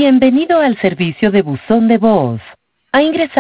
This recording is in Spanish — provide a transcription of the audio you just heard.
Bienvenido al servicio de buzón de voz. Ha ingresado